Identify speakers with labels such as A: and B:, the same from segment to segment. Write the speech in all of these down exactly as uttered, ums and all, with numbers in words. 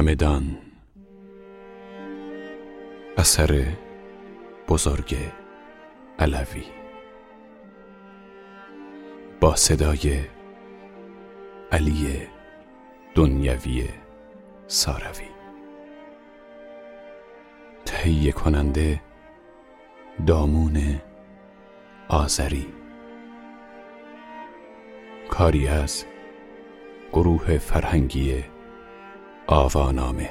A: چمدان. اثر بزرگ علوی با صدای علی دنیوی ساروی. تهیه کننده دامون آذری. کاری از گروه فرهنگی آوانامه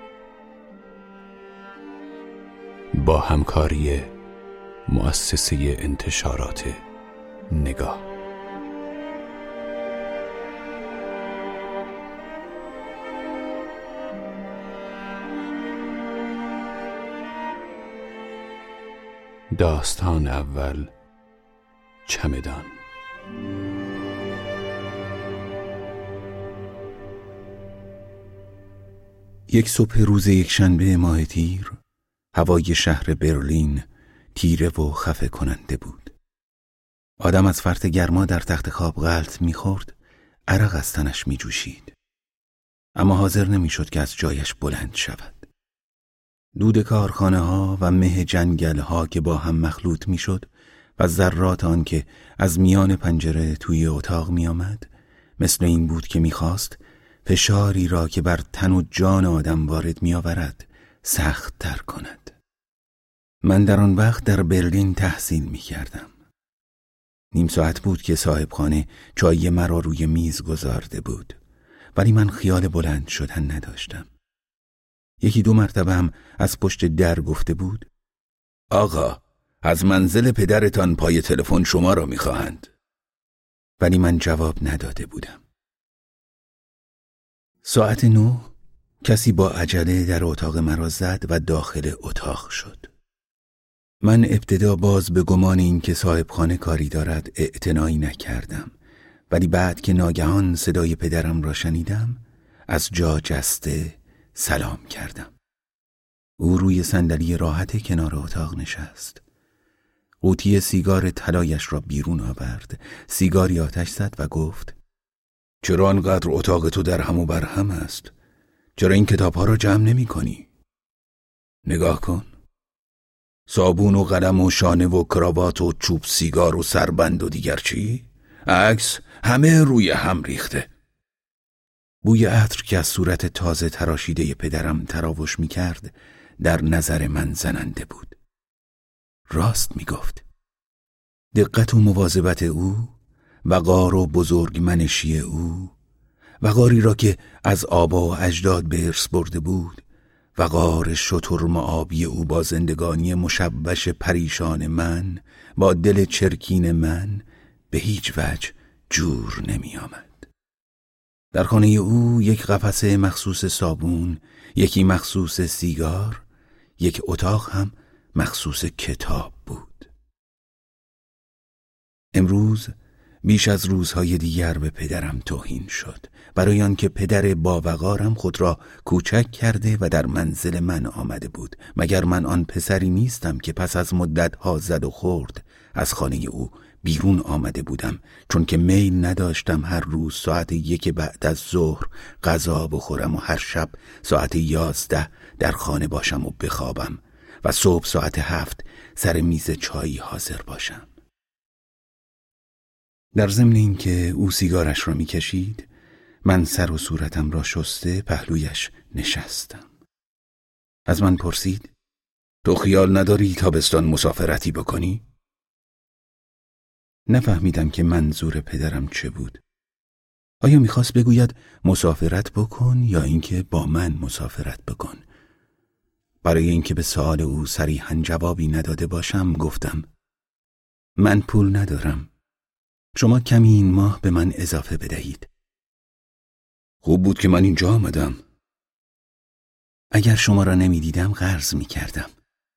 A: با همکاری مؤسسه انتشارات نگاه. داستان اول، چمدان.
B: یک صبح روز یک شنبه ماه تیر، هوای شهر برلین تیره و خفه کننده بود. آدم از فرط گرما در تخت خواب غلط می‌خورد، عرق از تنش می‌جوشید. اما حاضر نمی‌شد که از جایش بلند شود. دود کارخانه ها و مه جنگل ها که با هم مخلوط می شد و ذرات آن که از میان پنجره توی اتاق می آمد، مثل این بود که می خواست فشاری را که بر تن و جان آدم وارد می آورد سخت تر کند. من در آن وقت در برلین تحصیل می کردم. نیم ساعت بود که صاحب خانه چای مرا روی میز گذارده بود، ولی من خیال بلند شدن نداشتم. یکی دو مرتبه هم از پشت در گفته بود: آقا، از منزل پدرتان پای تلفن شما را می‌خواهند. ولی من جواب نداده بودم. ساعت نه کسی با عجله در اتاق مرا زد و داخل اتاق شد. من ابتدا باز به گمان این که صاحب خانه کاری دارد اعتنایی نکردم، ولی بعد که ناگهان صدای پدرم را شنیدم از جا جسته سلام کردم. او روی صندلی راحت کنار اتاق نشست. قوطی سیگار طلایش را بیرون آورد، سیگاری آتش زد و گفت: چرا انقدر اتاق تو در هم و بر هم است؟ چرا این کتاب‌ها را جمع نمی کنی؟ نگاه کن. صابون و قلم و شانه و کراوات و چوب سیگار و سربند و دیگر چی؟ عکس همه روی هم ریخته. بوی عطر که از صورت تازه تراشیده پدرم تراوش می کرد در نظر من زننده بود. راست می گفت. دقت و مواظبت او، وقار و بزرگمنشی او، وقاری را که از آبا و اجداد به ارث برده بود، وقار شتر آبی او با زندگانی مشوش پریشان من، با دل چرکین من به هیچ وجه جور نمی آمد. در خانه او یک قفسه مخصوص صابون، یکی مخصوص سیگار، یک اتاق هم مخصوص کتاب بود. امروز بیش از روزهای دیگر به پدرم توهین شد، برای آنکه پدر باوقارم خود را کوچک کرده و در منزل من آمده بود. مگر من آن پسری نیستم که پس از مدتها زد و خورد از خانه او بیرون آمده بودم، چون که میل نداشتم هر روز ساعت یک بعد از ظهر غذا بخورم و هر شب ساعت یازده در خانه باشم و بخوابم و صبح ساعت هفت سر میز چایی حاضر باشم. در ضمن این که او سیگارش را میکشید، من سر و صورتم را شسته پهلویش نشستم. از من پرسید: تو خیال نداری تابستان مسافرتی بکنی؟ نفهمیدم که منظور پدرم چه بود. آیا میخواست بگوید مسافرت بکن یا اینکه با من مسافرت بکن؟ برای اینکه به سؤال او صریحاً جوابی نداده باشم گفتم: من پول ندارم. شما کمی این ماه به من اضافه بدهید. خوب بود که من اینجا آمدم. اگر شما را نمیدیدم قرض میکردم.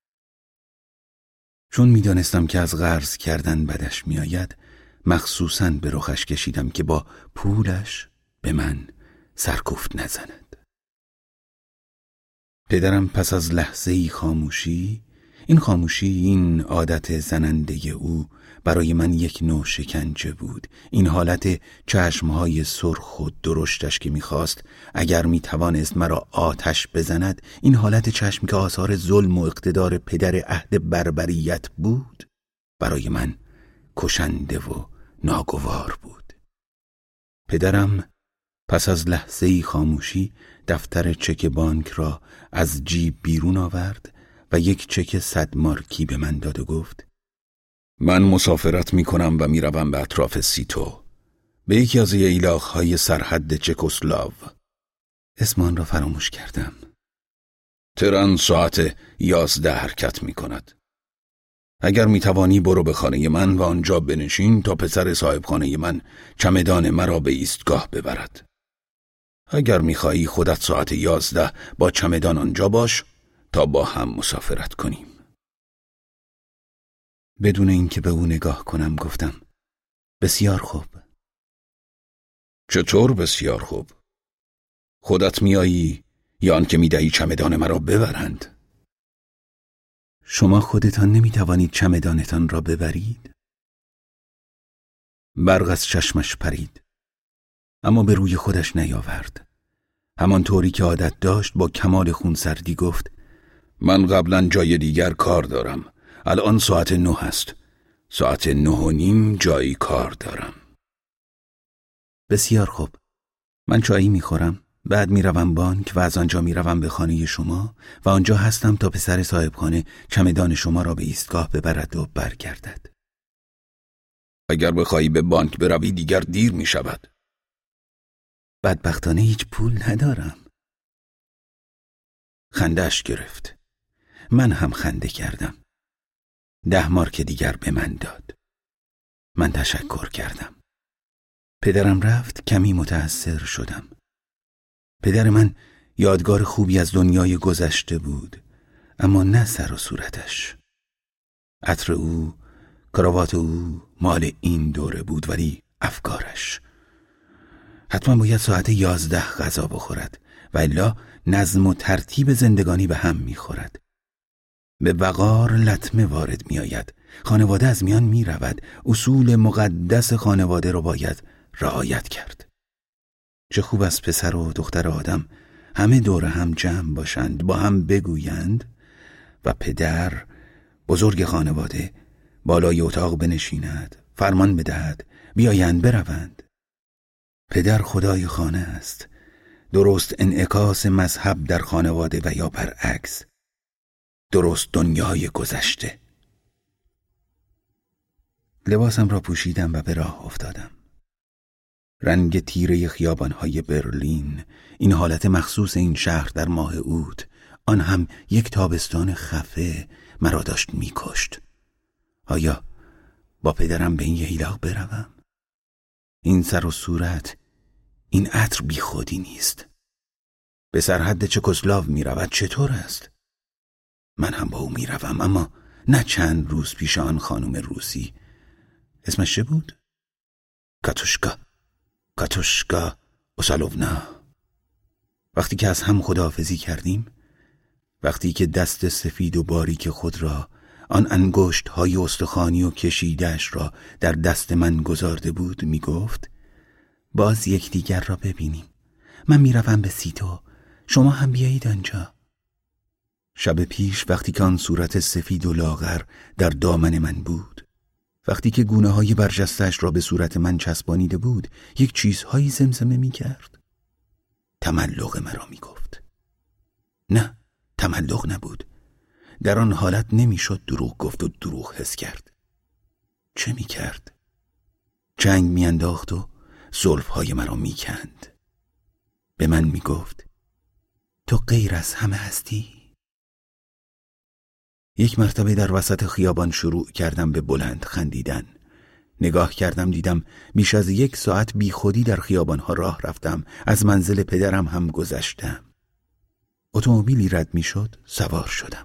B: چون میدانستم که از قرض کردن بدش میآید، مخصوصاً به رخش کشیدم که با پولش به من سرکوفت نزند. پدرم پس از لحظه‌ای خاموشی این خاموشی، این عادت زننده او برای من یک نوع شکنجه بود. این حالت چشمهای سرخ و درشتش که میخواست اگر میتوانست مرا آتش بزند، این حالت چشم که آثار ظلم و اقتدار پدر عهد بربریت بود، برای من کشنده و ناگوار بود. پدرم پس از لحظه‌ای خاموشی دفتر چک بانک را از جیب بیرون آورد و یک چک صد مارکی به من داد و گفت: من مسافرت می کنم و می روم به اطراف سیتو، به یکی از ییلاق‌های سرحد چکسلواو. اسم آن را فراموش کردم. ترن ساعت یازده حرکت می کند. اگر می توانی برو به خانه من و آنجا بنشین تا پسر صاحب خانه من چمدان مرا به ایستگاه ببرد. اگر می خواهی خودت ساعت یازده با چمدان آنجا باش تا با هم مسافرت کنیم. بدون اینکه به او نگاه کنم گفتم: بسیار خوب. چطور بسیار خوب؟ خودت میایی یا آنکه میدهی چمدان مرا ببرند؟ شما خودتان نمیتوانید چمدانتان را ببرید؟ برق از چشمش پرید، اما به روی خودش نیاورد. همانطوری که عادت داشت با کمال خونسردی گفت: من قبلا جای دیگر کار دارم. الان ساعت نه است. ساعت نه و نیم جایی کار دارم. بسیار خوب. من چایی میخورم، بعد میروم بانک و از آنجا میروم به خانه شما و آنجا هستم تا پسر صاحبخانه چمدان شما را به ایستگاه ببرد و برگردد. اگر بخواهی به بانک بروی دیگر دیر میشود. بدبختانه هیچ پول ندارم. خنده‌اش گرفت. من هم خنده کردم. ده مارک دیگر به من داد. من تشکر کردم. پدرم رفت. کمی متأثر شدم. پدر من یادگار خوبی از دنیای گذشته بود، اما نه سر و صورتش. عطر او، کراوات او مال این دوره بود، ولی افکارش. حتما باید ساعت یازده غذا بخورد و الا نظم و ترتیب زندگانی به هم میخورد. به وقار لطمه وارد می آید. خانواده از میان می رود. اصول مقدس خانواده رو باید رعایت کرد. چه خوب است پسر و دختر آدم همه دور هم جمع باشند، با هم بگویند و پدر بزرگ خانواده بالای اتاق بنشیند، فرمان بدهد بیایند بروند. پدر خدای خانه است، درست انعکاس مذهب در خانواده و یا برعکس، درست دنیای گذشته. لباسم را پوشیدم و به راه افتادم. رنگ تیره خیابانهای برلین، این حالت مخصوص این شهر در ماه اوت، آن هم یک تابستان خفه، مرا داشت میکشت. آیا با پدرم به این ییلاق بروم؟ این سر و صورت، این عطر بی خودی نیست. به سرحد چکسلواو می رود. چطور است؟ من هم با او می روم، اما نه چند روز پیش آن خانم روسی. اسمش چه بود؟ کاتوشکا کاتوشکا اوسالوونا. وقتی که از هم خداحافظی کردیم، وقتی که دست سفید و باریک خود را، آن انگشت های استخوانی و کشیده‌اش را در دست من گذارده بود، می گفت: باز یکدیگر را ببینیم. من می روم به سیتو، شما هم بیایید آنجا. شب پیش وقتی که آن صورت سفید و لاغر در دامن من بود، وقتی که گونه های برجسته‌اش را به صورت من چسبانیده بود، یک چیزهایی زمزمه می کرد. تملق مرا می گفت. نه، تملق نبود. در آن حالت نمی شد دروغ گفت و دروغ حس کرد. چه می کرد؟ چنگ می انداخت و زلفهای مرا می کند. به من می گفت: تو غیر از همه هستی؟ یک مرتبه در وسط خیابان شروع کردم به بلند خندیدن. نگاه کردم، دیدم بیش از یک ساعت بی خودی در خیابانها راه رفتم. از منزل پدرم هم گذشتم. اتومبیلی رد می شد، سوار شدم.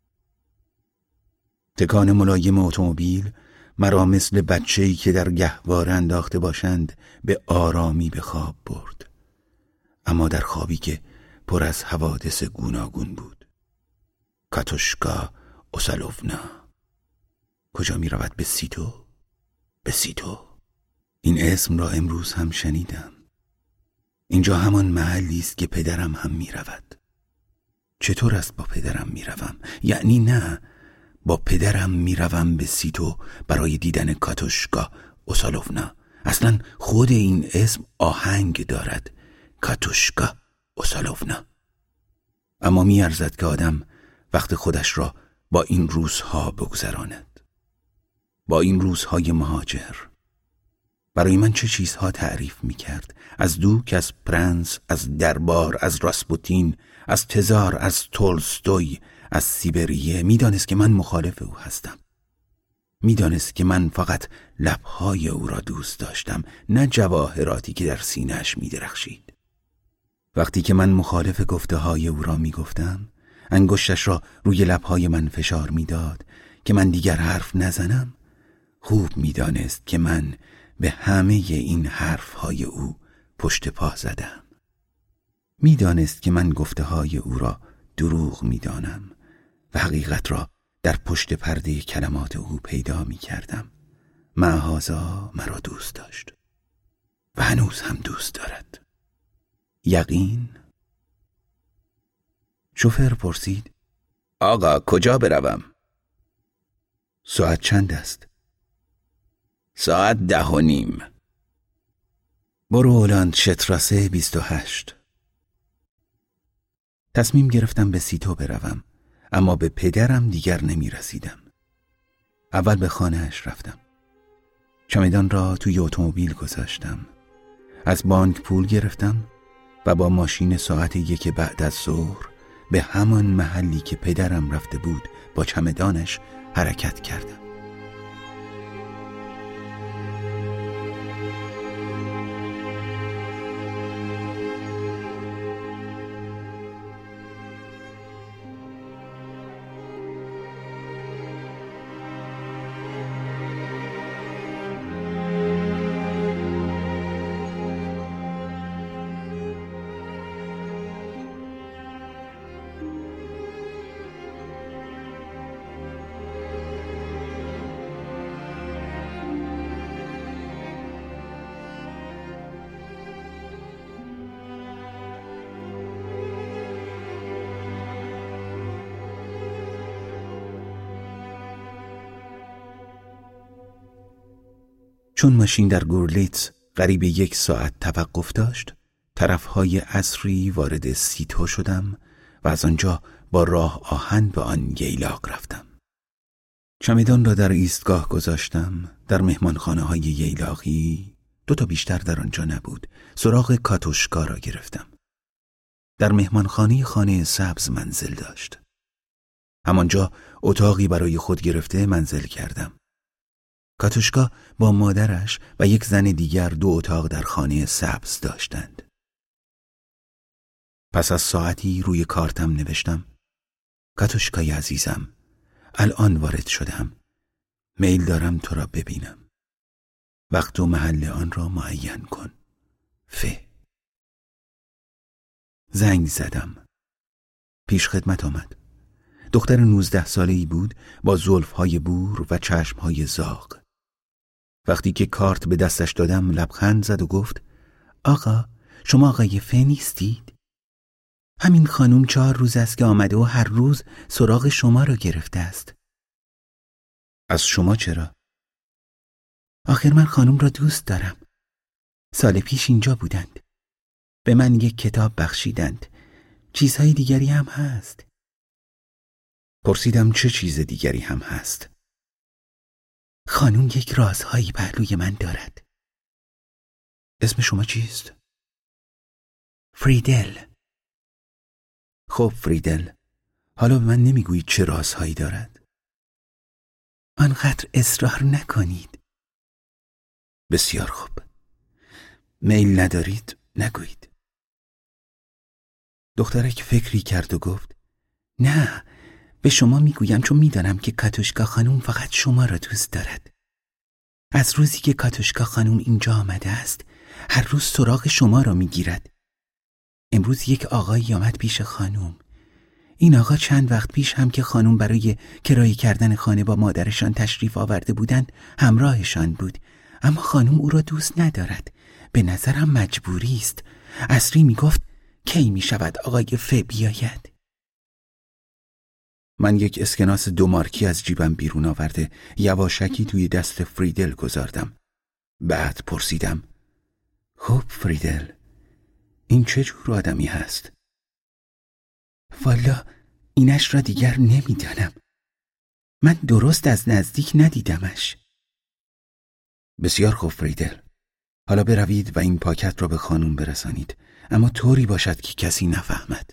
B: تکان ملایم اتومبیل مرا مثل بچه‌ای که در گهواره انداخته باشند به آرامی به خواب برد، اما در خوابی که پر از حوادث گوناگون بود. کاتوشکا اوسالوونا. کجا می رود؟ به سیتو؟ به سیتو. این اسم را امروز هم شنیدم. اینجا همان محلی است که پدرم هم می رود. چطور است با پدرم می روم؟ یعنی نه، با پدرم می روم به سیتو برای دیدن کاتوشکا اوسالوونا. اصلا خود این اسم آهنگ دارد، کاتوشکا اوسالوونا. اما می ارزد که آدم وقت خودش را با این روزها بگذراند، با این روزهای مهاجر. برای من چه چیزها تعریف می کرد، از دوک، از پرنس، از دربار، از راسپوتین، از تزار، از تولستوی، از سیبریه. می دانست که من مخالف او هستم. می دانست که من فقط لبهای او را دوست داشتم، نه جواهراتی که در سینه‌اش می درخشید. وقتی که من مخالف گفته های او را می گفتم، انگشتش را روی لبهای من فشار می داد که من دیگر حرف نزنم. خوب می دانست که من به همه این حرفهای او پشت پا زدم. می دانست که من گفته های او را دروغ می دانم و حقیقت را در پشت پرده کلمات او پیدا می کردم. معاذا مرا دوست داشت و هنوز هم دوست دارد. یقین؟ شوفر پرسید: آقا کجا بروم؟ ساعت چند است؟ ساعت ده و نیم. برو هولند شتراسه بیست و هشت. تصمیم گرفتم به سیتو بروم، اما به پدرم دیگر نمی رسیدم. اول به خانه‌اش رفتم. چمدان را توی اتومبیل گذاشتم. از بانک پول گرفتم و با ماشین ساعت یک بعد از ظهر به همان محلی که پدرم رفته بود با چمدانش حرکت کردم. چون ماشین در گورلیتز قریب یک ساعت توقف داشت، طرفهای عصری وارد سیتو شدم و از آنجا با راه آهن به آن ییلاق رفتم. چمدان را در ایستگاه گذاشتم. در مهمانخانه های ییلاقی، دو تا بیشتر در آنجا نبود، سراغ کاتوشکا را گرفتم. در مهمانخانه خانه سبز منزل داشت. همانجا اتاقی برای خود گرفته منزل کردم. کاتوشکا با مادرش و یک زن دیگر دو اتاق در خانه سبز داشتند. پس از ساعتی روی کارتم نوشتم: کاتوشکای عزیزم، الان وارد شدم. میل دارم تو را ببینم. وقت و محل آن را معین کن. ف. زنگ زدم. پیش خدمت آمد. دختر نوزده ساله‌ای بود با زلف‌های بور و چشم‌های زاغ. وقتی که کارت به دستش دادم لبخند زد و گفت: آقا، شما آقای ف نیستید؟ همین خانوم چهار روز است که آمده و هر روز سراغ شما را گرفته است. از شما چرا؟ آخر من خانوم را دوست دارم. سال پیش اینجا بودند. به من یک کتاب بخشیدند. چیزهای دیگری هم هست. پرسیدم چه چیز دیگری هم هست؟ خانوم یک رازهایی پهلوی من دارد. اسم شما چیست؟ فریدل. خب فریدل، حالا به من نمیگویید چه رازهایی دارد؟ آنقدر اصرار نکنید. بسیار خوب. میل ندارید نگویید. دخترک فکری کرد و گفت: نه، به شما میگویم چون میدانم که کاتوشکا خانوم فقط شما را دوست دارد. از روزی که کاتوشکا خانوم اینجا آمده است هر روز سراغ شما را میگیرد. امروز یک آقایی آمد پیش خانوم. این آقا چند وقت پیش هم که خانم برای کرایه کردن خانه با مادرشان تشریف آورده بودند همراهشان بود، اما خانم او را دوست ندارد. به نظرم مجبوری است. عصری می گفت کی می شود آقای ف بیاید؟ من یک اسکناس دو مارکی از جیبم بیرون آورده یواشکی توی دست فریدل گذاردم. بعد پرسیدم خب فریدل، این چه جور آدمی هست؟ والا اینش را دیگر نمیدانم. من درست از نزدیک ندیدمش. بسیار خوب فریدل، حالا بروید و این پاکت را به خانم برسانید، اما طوری باشد که کسی نفهمد.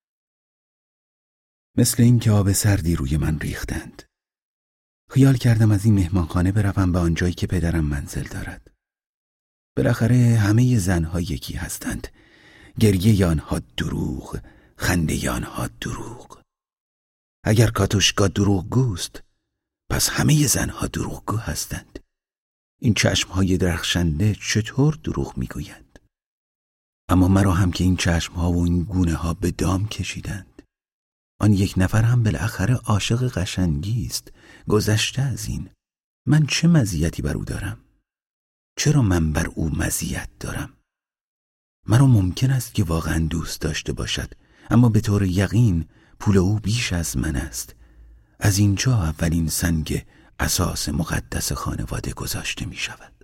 B: مثل این که آب سردی روی من ریختند. خیال کردم از این مهمانخانه بروم به آنجایی که پدرم منزل دارد. بالاخره همه زنها یکی هستند. گریه آنها دروغ، خنده آنها دروغ. اگر کاتوشکا دروغگوست، پس همه زنها دروغگو هستند. این چشمهای درخشنده چطور دروغ میگویند؟ اما مرا هم که این چشمها و این گونه ها به دام کشیدند. آن یک نفر هم بالاخره عاشق قشنگی است. گذشته از این، من چه مزیتی بر او دارم؟ چرا من بر او مزیت دارم؟ مرا ممکن است که واقعا دوست داشته باشد، اما به طور یقین پول او بیش از من است. از اینجا اولین سنگ اساس مقدس خانواده گذاشته می شود.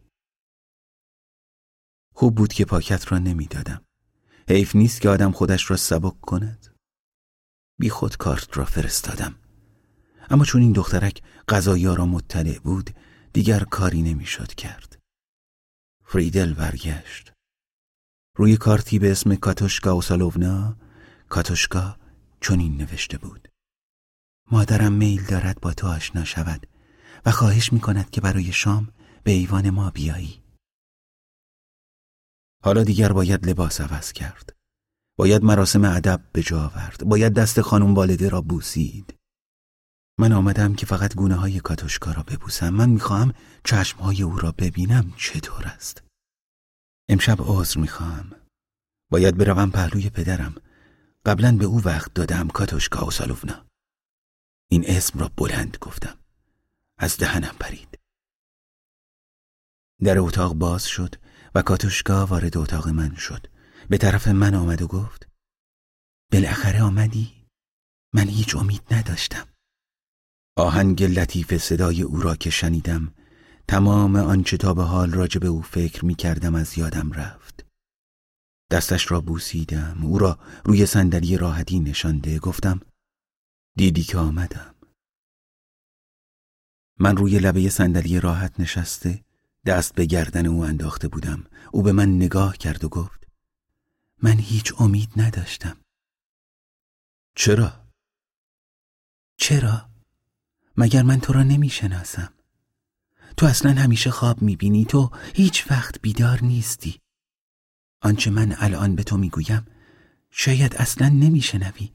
B: خوب بود که پاکت را نمی دادم. حیف نیست که آدم خودش را سبک کند. بی خود کارت را فرستادم. اما چون این دخترک قضایا را مطلع بود، دیگر کاری نمی شد کرد. فریدل برگشت. روی کارتی به اسم کاتوشکا اوسالوونا، کاتوشکا چنین نوشته بود: مادرم میل دارد با تو آشنا شود و خواهش می کند که برای شام به ایوان ما بیایی. حالا دیگر باید لباس عوض کرد. باید مراسم ادب به جا آورد. باید دست خانم والده را بوسید. من آمدم که فقط گونه های کاتوشکا را ببوسم. من میخواهم چشم های او را ببینم چطور است. امشب عذر میخواهم. باید بروم پهلوی پدرم. قبلا به او وقت دادم کاتوشکا اوسالوونا. این اسم را بلند گفتم. از دهنم پرید. در اتاق باز شد و کاتوشکا وارد اتاق من شد. به طرف من آمد و گفت: بالاخره آمدی؟ من هیچ امید نداشتم. آهنگ لطیف صدای او را که شنیدم، تمام آنچه تا به حال راجع به او فکر می کردم از یادم رفت. دستش را بوسیدم. او را روی صندلی راحتی نشانده گفتم: دیدی که آمدم. من روی لبه صندلی راحت نشسته دست به گردن او انداخته بودم. او به من نگاه کرد و گفت: من هیچ امید نداشتم. چرا؟ چرا؟ مگر من تو را نمی شناسم؟ تو اصلا همیشه خواب می بینی. تو هیچ وقت بیدار نیستی. آنچه من الان به تو می گویم شاید اصلا نمی شنوی.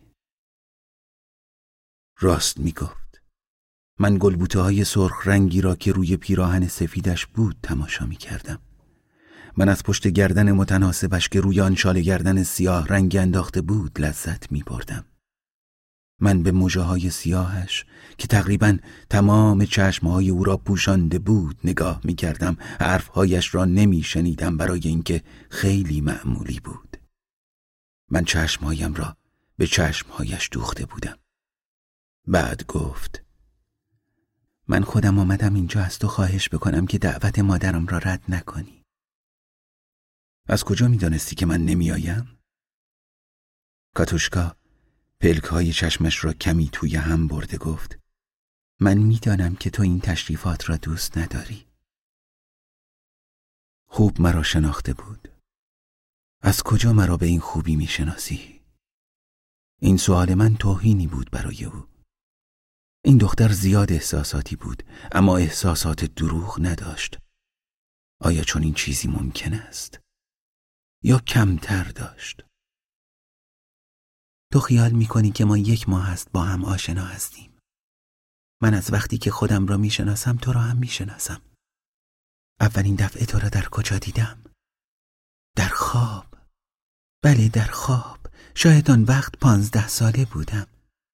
B: راست می گفت. من گلبوته های سرخ رنگی را که روی پیراهن سفیدش بود تماشا می کردم. من از پشت گردن متناسبش که روی آن شال گردن سیاه رنگی انداخته بود لذت می بردم. من به موجه های سیاهش که تقریباً تمام چشمهای او را پوشانده بود نگاه می کردم. حرفهایش را نمی شنیدم برای اینکه خیلی معمولی بود. من چشمهایم را به چشمهایش دوخته بودم. بعد گفت: من خودم آمدم اینجا از تو خواهش بکنم که دعوت مادرم را رد نکنی. از کجا می دانستی که من نمی آیم؟ کاتوشکا پلک های چشمش را کمی توی هم برده گفت: من می دانم که تو این تشریفات را دوست نداری. خوب مرا شناخته بود. از کجا مرا به این خوبی می شناسی؟ این سوال من توهینی بود برای او. این دختر زیاد احساساتی بود، اما احساسات دروغ نداشت. آیا چون این چیزی ممکن است؟ یا کمتر داشت؟ تو خیال میکنی که ما یک ماه است با هم آشنا هستیم. من از وقتی که خودم را میشناسم تو را هم میشناسم. اولین دفعه تو را در کجا دیدم؟ در خواب. بله در خواب. شاید آن وقت پانزده ساله بودم.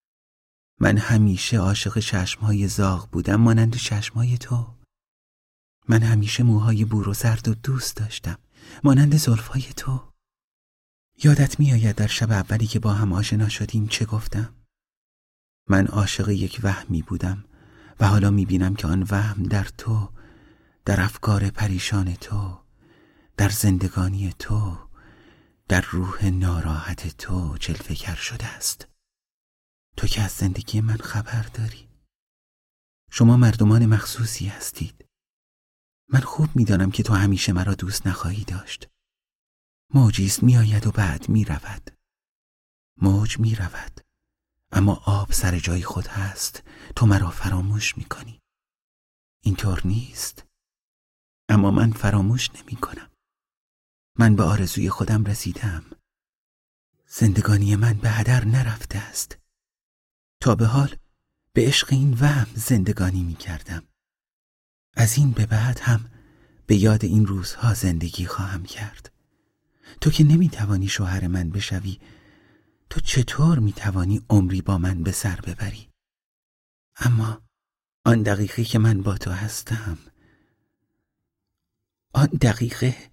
B: من همیشه عاشق چشمهای زاغ بودم، مانند چشمهای تو. من همیشه موهای بور و زرد و دوست داشتم، مانند زلفهای تو. یادت میآید در شب اولی که با هم آشنا شدیم چه گفتم؟ من عاشق یک وهمی بودم و حالا میبینم که آن وهم در تو، در افکار پریشان تو، در زندگانی تو، در روح ناراحت تو جلوه‌گر شده است. تو که از زندگی من خبر داری. شما مردمان مخصوصی هستید. من خوب میدانم که تو همیشه مرا دوست نخواهی داشت. موجیست میآید و بعد میرود. موج میرود، اما آب سر جای خود هست. تو مرا فراموش میکنی. اینطور نیست. اما من فراموش نمی کنم. من به آرزوی خودم رسیدم. زندگانی من به هدر نرفته است. تا به حال به عشق این وهم زندگانی می کردم. از این به بعد هم به یاد این روزها زندگی خواهم کرد. تو که نمی توانی شوهر من بشوی، تو چطور می توانی عمری با من به سر ببری؟ اما آن دقیقه که من با تو هستم، آن دقیقه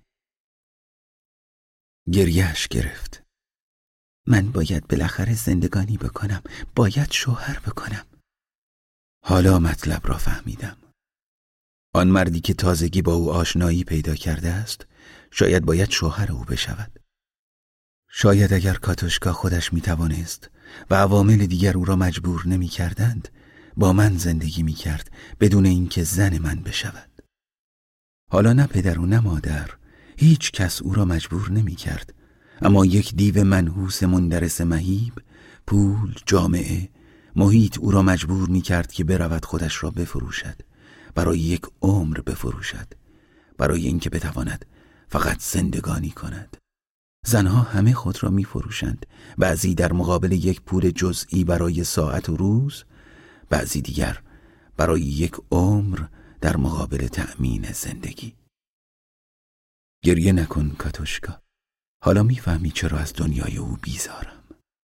B: گریهش گرفت. من باید بالاخره زندگانی بکنم، باید شوهر بکنم. حالا مطلب را فهمیدم. آن مردی که تازگی با او آشنایی پیدا کرده است شاید باید شوهر او بشود. شاید اگر کاتوشکا خودش می توانست و عوامل دیگر او را مجبور نمی کردند با من زندگی می کرد بدون اینکه زن من بشود. حالا نه پدر و نه مادر، هیچ کس او را مجبور نمی کرد، اما یک دیو منحوس مندرس مهیب، پول، جامعه، محیط او را مجبور می کرد که برود خودش را بفروشد، برای یک عمر بفروشد، برای اینکه بتواند فقط زندگانی کند. زنها همه خود را می فروشند، بعضی در مقابل یک پول جزئی برای ساعت و روز، بعضی دیگر برای یک عمر در مقابل تأمین زندگی. گریه نکن کاتوشکا. حالا میفهمی چرا از دنیای او بیزارم.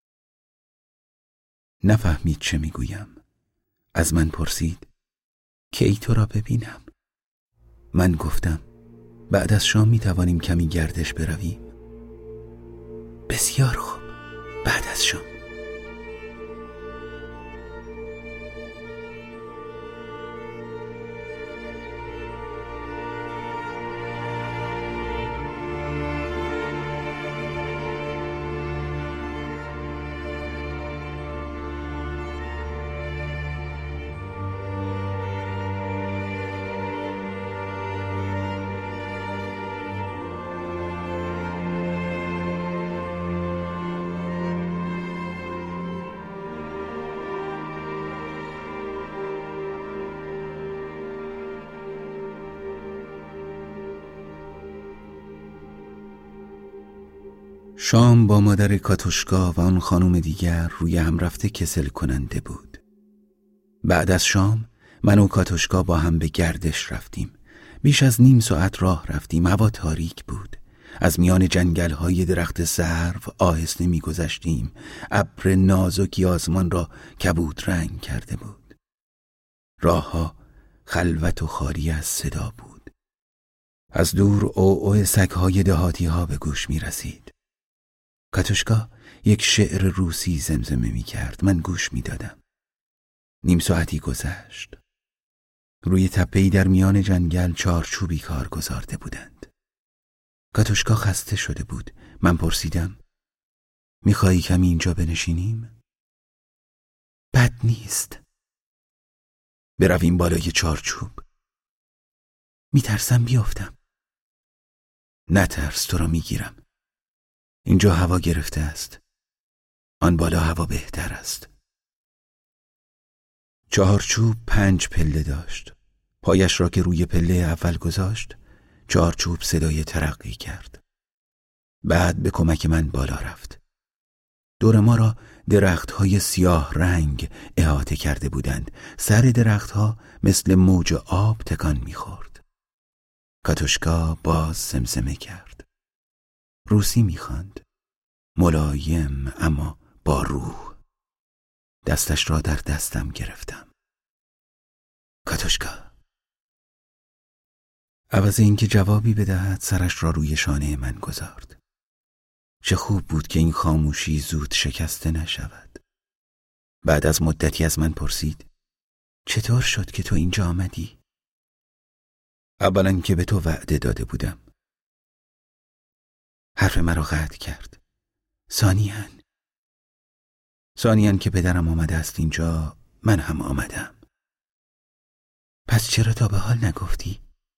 B: نفهمید چه میگویم. از من پرسید کی تو را ببینم. من گفتم بعد از شام میتوانیم کمی گردش برویم. بسیار خوب، بعد از شام. شام با مادر کاتوشکا و آن خانم دیگر روی هم رفته کسل کننده بود. بعد از شام من و کاتوشکا با هم به گردش رفتیم. بیش از نیم ساعت راه رفتیم. هوا تاریک بود. از میان جنگل های درخت سرو آهسته می گذشتیم. ابر نازکی آسمان را کبود رنگ کرده بود. راه ها خلوت و خالی از صدا بود. از دور عوعو سگ‌های دهاتی ها به گوش می رسید. کاتوشکا یک شعر روسی زمزمه می کرد. من گوش می دادم. نیم ساعتی گذشت. روی تپه‌ای در میان جنگل چارچوبی کار گذارده بودند. کاتوشکا خسته شده بود. من پرسیدم می خواهی کمی اینجا بنشینیم؟ بد نیست. برویم بالای چارچوب. می ترسم بیافتم. نترس، تو را می گیرم. اینجا هوا گرفته است. آن بالا هوا بهتر است. چهارچوب پنج پله داشت. پایش را که روی پله اول گذاشت، چهارچوب صدای ترقی کرد. بعد به کمک من بالا رفت. دور ما را درخت‌های سیاه رنگ احاطه کرده بودند. سر درخت‌ها مثل موج آب تکان می‌خورد. کاتوشکا باز زمزمه کرد. روسی می‌خواند. ملایم اما با روح. دستش را در دستم گرفتم. کاتوشکا. عوض اینکه جوابی بدهد سرش را روی شانه من گذارد. چه خوب بود که این خاموشی زود شکسته نشود. بعد از مدتی از من پرسید چطور شد که تو اینجا آمدی؟ اولا که به تو وعده داده بودم. حرف مرا قطع کرد. ثانیاً ثانیاً که پدرم آمده است اینجا، من هم آمدم. پس چرا تا به حال نگفتی؟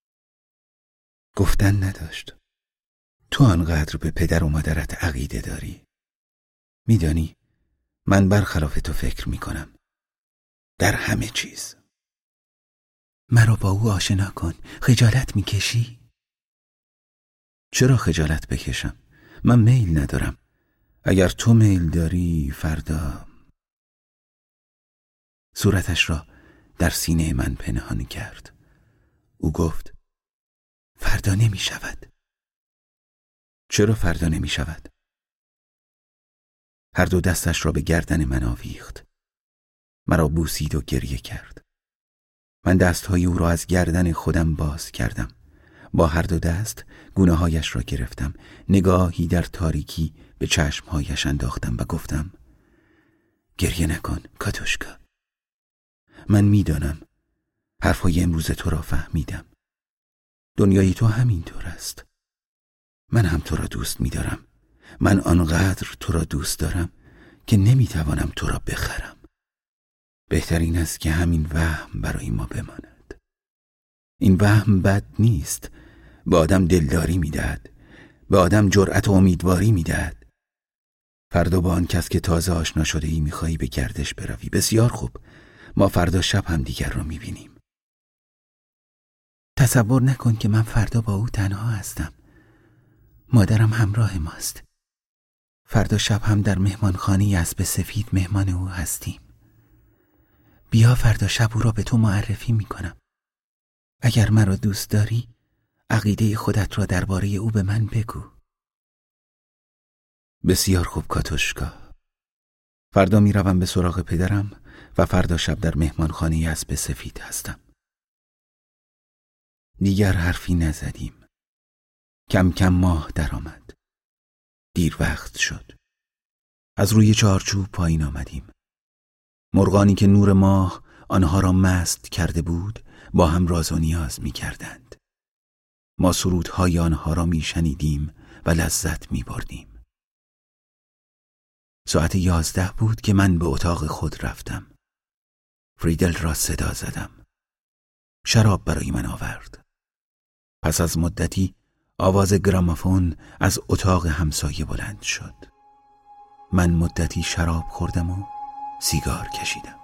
B: گفتن نداشت. تو آنقدر به پدر و مادرت عقیده داری. میدانی من برخلاف تو فکر میکنم. در همه چیز. مرا با او آشنا کن. خجالت میکشی؟ چرا خجالت بکشم؟ من میل ندارم. اگر تو میل داری فردا. صورتش را در سینه من پنهان کرد. او گفت فردا نمی شود. چرا فردا نمی شود؟ هر دو دستش را به گردن من آویخت. مرا بوسید و گریه کرد. من دستهای او را از گردن خودم باز کردم. با هر دو دست گونه هایش را گرفتم. نگاهی در تاریکی به چشمهایش انداختم و گفتم گریه نکن کاتوشکا. من میدانم حرفهای امروز تو را فهمیدم. دنیای تو همینطور است. من هم تو را دوست می‌دارم. من آنقدر تو را دوست دارم که نمیتوانم تو را بخرم. بهترین است که همین وهم برای ما بماند. این وهم بد نیست. به آدم دلداری میدهد. به آدم جرأت و امیدواری میدهد. فردا با آن کس که تازه آشنا شده ای میخوایی به گردش بروی. بسیار خوب. ما فردا شب هم دیگر را میبینیم. تصور نکن که من فردا با او تنها هستم. مادرم همراه ماست. فردا شب هم در مهمانخانه اسب سفید مهمان او هستیم. بیا فردا شب او را به تو معرفی میکنم. اگر مرا دوست داری عقیده خودت را درباره او به من بگو. بسیار خوب کاتوشکا. فردا میروم به سراغ پدرم و فردا شب در مهمانخانه اسب سفید هستم. دیگر حرفی نزدیم. کم کم ماه درآمد. دیر وقت شد. از روی چارچوب پایین آمدیم. مرغانی که نور ماه آنها را مست کرده بود با هم راز و نیاز می کردند. ما سرودهای آنها را می شنیدیم و لذت می بردیم. ساعت یازده بود که من به اتاق خود رفتم. فریدل را صدا زدم. شراب برای من آورد. پس از مدتی آواز گرامافون از اتاق همسایه بلند شد. من مدتی شراب خوردم و سیگار کشیدم.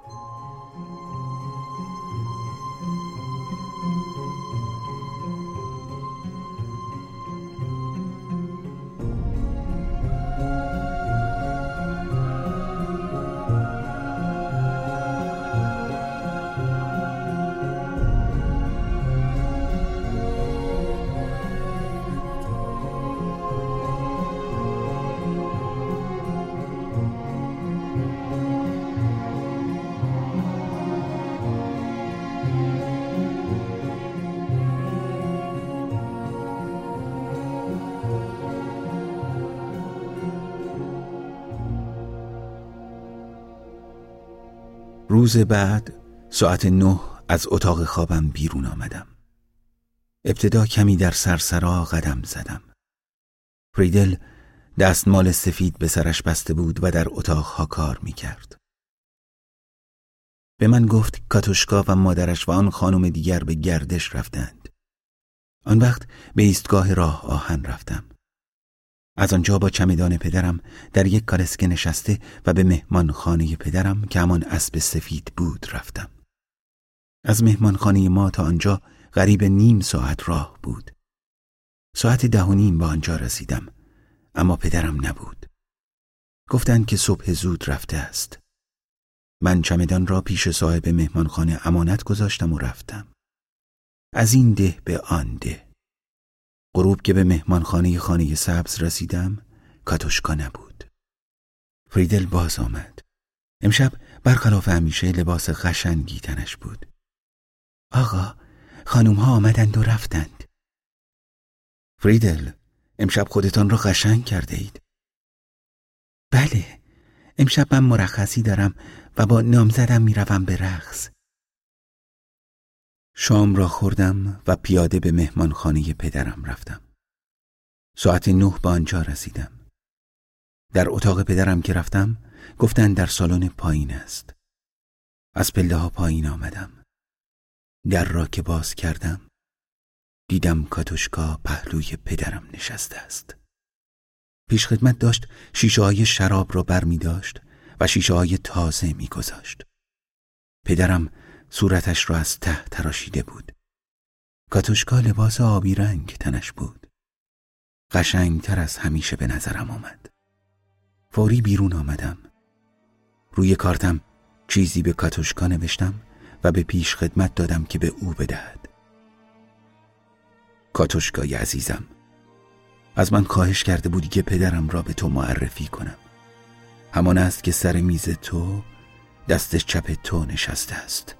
B: روز بعد ساعت نه از اتاق خوابم بیرون آمدم. ابتدا کمی در سرسرا قدم زدم. فریدل دستمال سفید به سرش بسته بود و در اتاقها کار می کرد. به من گفت کاتوشکا و مادرش و آن خانم دیگر به گردش رفتند. آن وقت به ایستگاه راه آهن رفتم. از آنجا با چمدان پدرم در یک کالسکه نشسته و به مهمانخانه پدرم که همان اسب سفید بود رفتم. از مهمانخانه ما تا آنجا قریب نیم ساعت راه بود. ساعت ده و نیم به آنجا رسیدم، اما پدرم نبود. گفتند که صبح زود رفته است. من چمدان را پیش صاحب مهمانخانه امانت گذاشتم و رفتم. از این ده به آن ده. غروب که به مهمانخانه خانه سبز رسیدم، کاتوشکا نبود. فریدل باز آمد. امشب برخلاف همیشه لباس قشنگی تنش بود. آقا، خانوم ها آمدند و رفتند. فریدل، امشب خودتان را قشنگ کرده اید. بله، امشب من مرخصی دارم و با نامزدم میروم به رقص. شام را خوردم و پیاده به مهمانخانه پدرم رفتم. ساعت نه به آنجا رسیدم. در اتاق پدرم که رفتم گفتند در سالن پایین است. از پله ها پایین آمدم. در را که باز کردم دیدم کاتوشکا پهلوی پدرم نشسته است. پیشخدمت داشت شیشه های شراب را بر می داشت و شیشه های تازه می گذاشت. پدرم صورتش را از ته تراشیده بود. کاتوشکا لباس آبی رنگ تنش بود. قشنگتر از همیشه به نظرم آمد. فوری بیرون آمدم. روی کارتم چیزی به کاتوشکا نوشتم و به پیش خدمت دادم که به او بدهد. کاتوشکای عزیزم، از من خواهش کرده بودی که پدرم را به تو معرفی کنم. همان است که سر میز تو دست چپ تو نشسته است.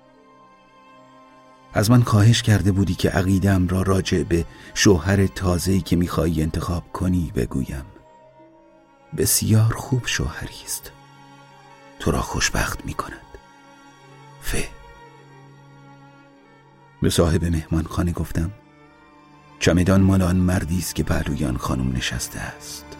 B: از من خواهش کرده بودی که عقیده‌ام را راجع به شوهر تازه‌ای که می‌خوای انتخاب کنی بگویم. بسیار خوب شوهری است. تو را خوشبخت می‌کند. ف به صاحب مهمانخانه گفتم چمدان مال آن مردی است که پهلوی آن خانم نشسته است.